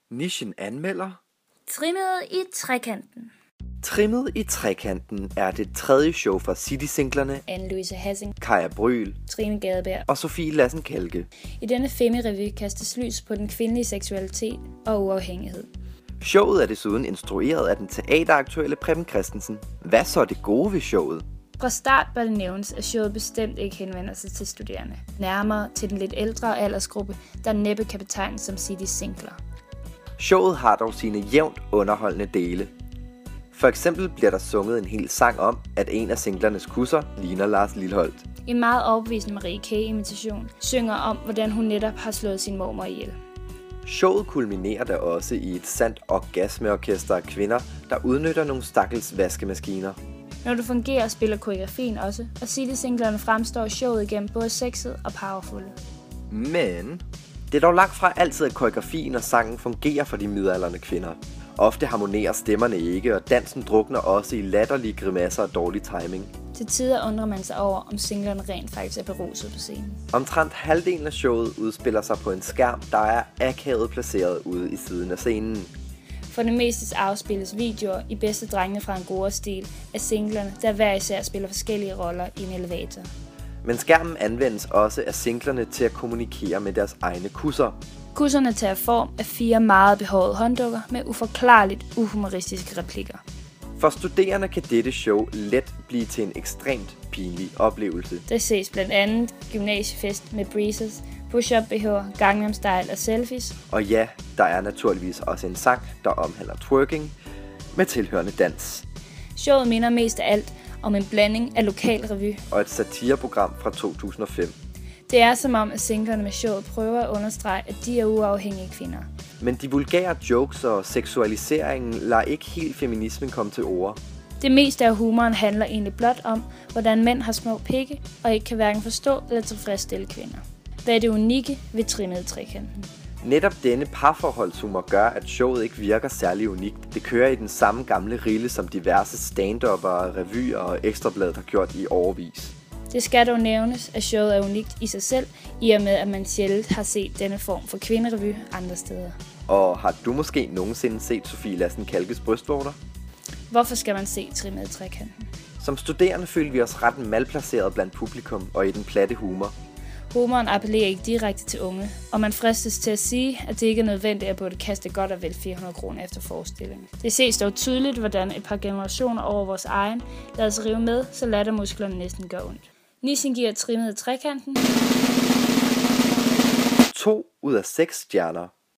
Nichen anmelder. Trimmet i trekanten. Trimmet i trekanten er det tredje show fra City-singlerne Anne-Louise Hassing, Kaja Bryl, Trine Gadeberg og Sofie Lassen-Kalke. I denne femirevy kastes lys på den kvindelige seksualitet og uafhængighed. Showet er desuden instrueret af den teateraktuelle Preben Christensen. Hvad så er det gode ved showet? Fra start bør det nævnes, at showet bestemt ikke henvender sig til studerende. Nærmere til den lidt ældre aldersgruppe, der næppe kan betegnes som City-singler. Showet har dog sine jævnt underholdende dele. For eksempel bliver der sunget en hel sang om, at en af singlernes kusser ligner Lars Lilholt. En meget overbevisende Marie K-imitation synger om, hvordan hun netop har slået sin mormor ihjel. Showet kulminerer da også i et sandt orgasmeorkester af kvinder, der udnytter nogle stakkels vaskemaskiner. Når du fungerer, spiller koreografien også, og City-singlerne fremstår showet igennem både sexet og powerfulde. Men det er dog langt fra altid, at koreografien og sangen fungerer for de midaldrende kvinder. Ofte harmonerer stemmerne ikke, og dansen drukner også i latterlige grimasser og dårlig timing. Til tider undrer man sig over, om singlerne rent faktisk er beruset på scenen. Omtrent halvdelen af showet udspiller sig på en skærm, der er akavet placeret ude i siden af scenen. For det meste afspilles videoer i bedste drengene fra Angora-stil af singlerne, der hver især spiller forskellige roller i en elevator. Men skærmen anvendes også af singlerne til at kommunikere med deres egne kusser. Kusserne tager form af 4 meget behårede hånddukker med uforklarligt uhumoristiske replikker. For studerende kan dette show let blive til en ekstremt pinlig oplevelse. Der ses blandt andet gymnasiefest med breezes, push-up BH, Gangnam Style og selfies. Og ja, der er naturligvis også en sang, der omhandler twerking med tilhørende dans. Showet minder mest af alt om en blanding af lokalrevy og et satireprogram fra 2005. Det er som om, at singlerne med showet prøver at understrege, at de er uafhængige kvinder. Men de vulgære jokes og seksualiseringen lader ikke helt feminismen komme til ord. Det meste af humoren handler egentlig blot om, hvordan mænd har små pikke og ikke kan hverken forstå eller tilfredsstille kvinder. Hvad er det unikke ved Trimmet i trekanten? Netop denne parforholdshumor gør, at showet ikke virker særlig unikt. Det kører i den samme gamle rille, som diverse stand-upper, revyer og ekstrabladet har gjort i årevis. Det skal dog nævnes, at showet er unikt i sig selv, i og med at man sjældent har set denne form for kvinderevy andre steder. Og har du måske nogensinde set Sofie Lassen-Kalkes brystvorter? Hvorfor skal man se Trimmet i trekanten? Som studerende følte vi os ret malplaceret blandt publikum og i den platte humor. Humoren appellerer ikke direkte til unge, og man fristes til at sige, at det ikke er nødvendigt at burde kaste godt og vel 400 kroner efter forestillingen. Det ses dog tydeligt, hvordan et par generationer over vores egen lader sig rive med, så lattermusklerne næsten gør ondt. Nissen giver Trimmet i trekanten 2 ud af 6 stjerner.